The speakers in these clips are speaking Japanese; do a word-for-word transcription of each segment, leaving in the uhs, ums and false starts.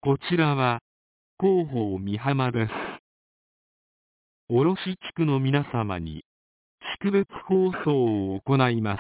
こちらは、広報美浜です。卸地区の皆様に、地区別放送を行います。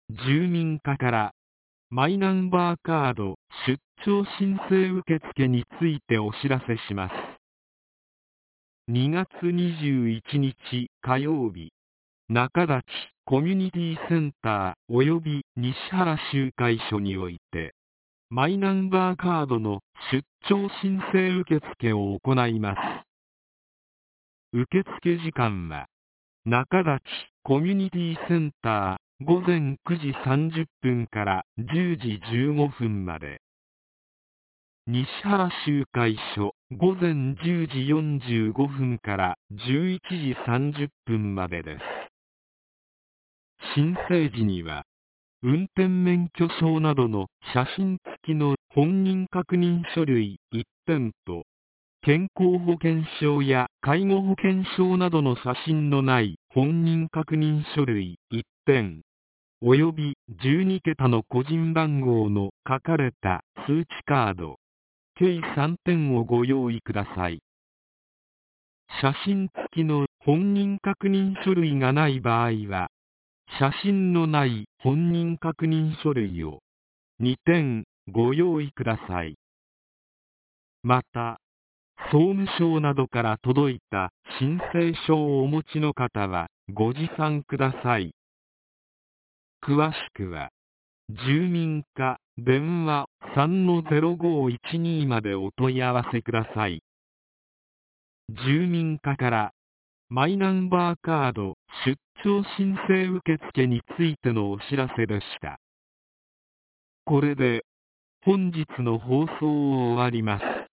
住民課から、マイナンバーカード出張申請受付についてお知らせします。にがつにじゅういちにち火曜日、中立コミュニティセンター及び西原集会所において、マイナンバーカードの出張申請受付を行います。受付時間は、中立コミュニティセンターごぜんくじさんじゅっぷんからじゅうじじゅうごふんまで。西原集会所ごぜんじゅうじよんじゅうごふんからじゅういちじさんじゅっぷんまでです。申請時には、運転免許証などの写真付きの本人確認書類いってんと、健康保険証や介護保険証などの写真のない本人確認書類いってん、およびじゅうにけたの個人番号の書かれた通知カード、計さんてんをご用意ください。写真付きの本人確認書類がない場合は、写真のない本人確認書類をにてんご用意ください。また、総務省などから届いた申請書をお持ちの方はご持参ください。詳しくは、住民課電話 さんのぜろごいちに までお問い合わせください。住民課からマイナンバーカード出張申請受付についてのお知らせでした。これで本日の放送を終わります。